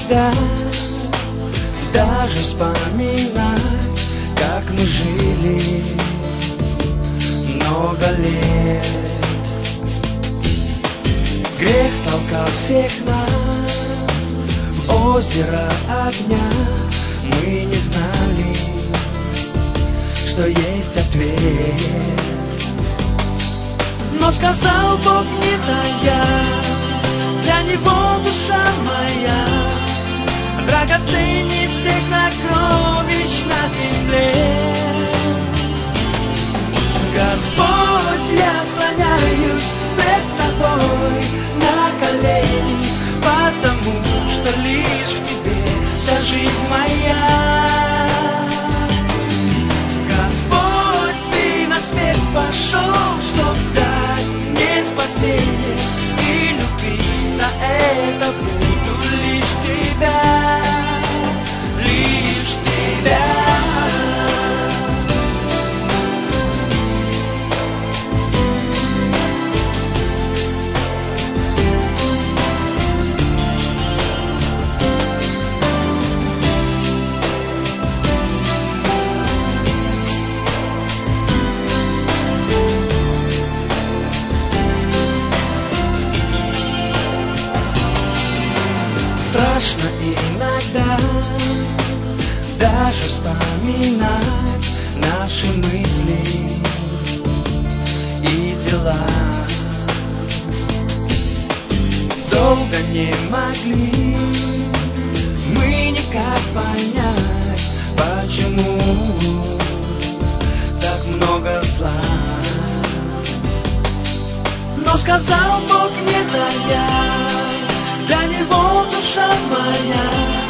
иногда даже вспоминать, как мы жили много лет. Грех толкал всех нас в озеро огня. Мы не знали, что есть ответ. Но сказал Бог, не тая, для Него душа моя драгоценней всех сокровищ на земле. Господь, я склоняюсь пред Тобой на колени, потому что лишь в Тебе вся жизнь моя. Господь, Ты на свет пошел, чтоб дать мне спасение, и любить за это буду лишь Тебя, лишь Тебя. Страшно иногда даже вспоминать наши мысли и дела. Долго не могли мы никак понять, почему так много зла. Но сказал Бог, не тая, для Него душа моя